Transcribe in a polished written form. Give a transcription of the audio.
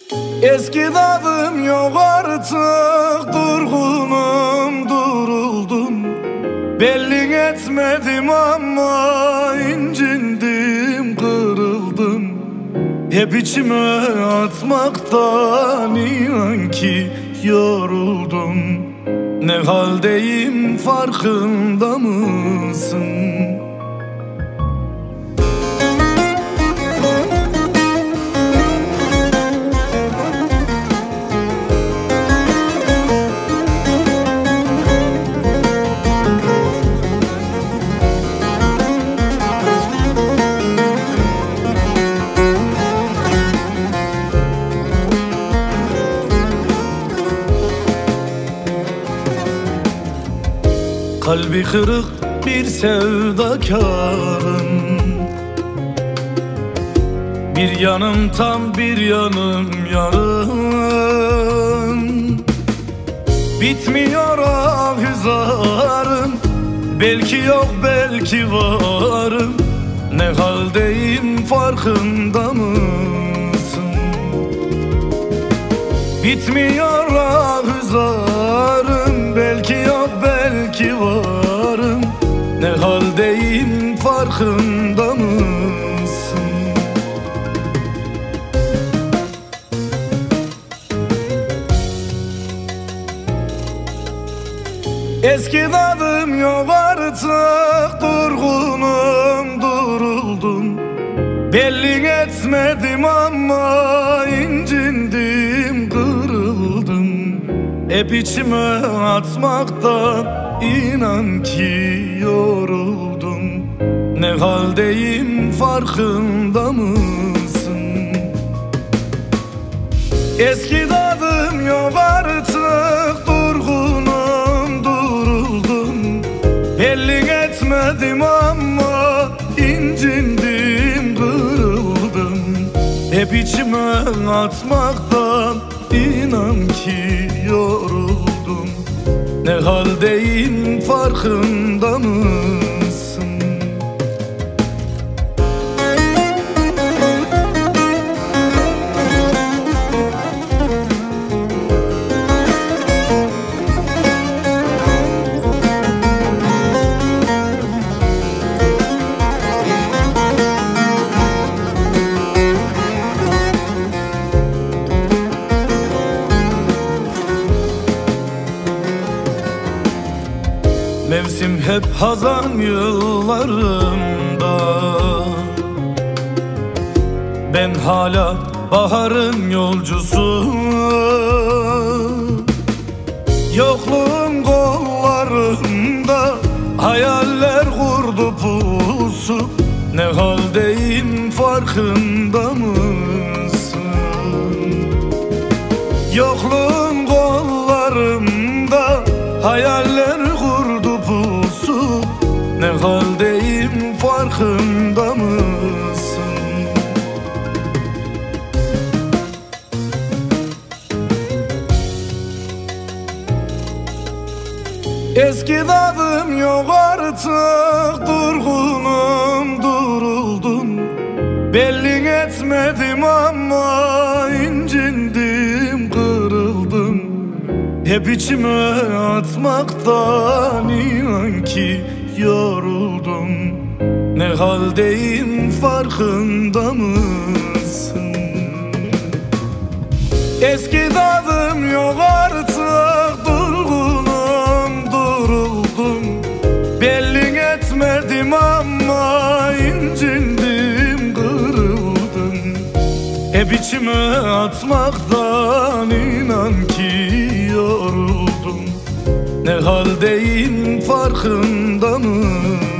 Eski tadım yok artık, durgunum, duruldum. Belli etmedim ama incindim, kırıldım. Hep içime atmaktan inan ki yoruldum. Ne haldeyim farkında mısın? Kalbi kırık bir sevdakarım. Bir yanım tam, bir yanım yarım. Bitmiyor ahizarım. Belki yok, belki varım. Ne haldeyim farkında mısın? Bitmiyor ahizarım. Belki yok, belki varım. Ne haldeyim farkında mısın? Eski tadım yok artık, durgunum, duruldum. Belli etmedim ama incindim, kırıldım. Hep içime atmaktan inan ki yoruldum. Ne haldeyim farkında mısın? Eski tadım yok artık, durgunum, duruldum. Belli etmedim ama incindim, kırıldım. Hep içime atmaktan inan ki yoruldum. Ne haldeyim farkında mısın? Mevsim hep hazan yıllarımda. Ben hala baharın yolcusu. Yokluğun kollarında hayaller kurdu pusu. Ne haldeyim farkında mısın? Yokluğun kollarında hayaller kurdu pusu. Ne haldeyim farkında mısın? Eski tadım yok artık, durgunum, duruldum. Belli etmedim ama incindim, kırıldım. Hep içime atmaktan inan ki yoruldum. Ne haldeyim farkında mısın? Eski tadım yok artık, durgunum, duruldum. Belli etmedim ama incindim, kırıldım. Hep içime atmaktan inan ki yoruldum. Ne haldeyim farkında mısın?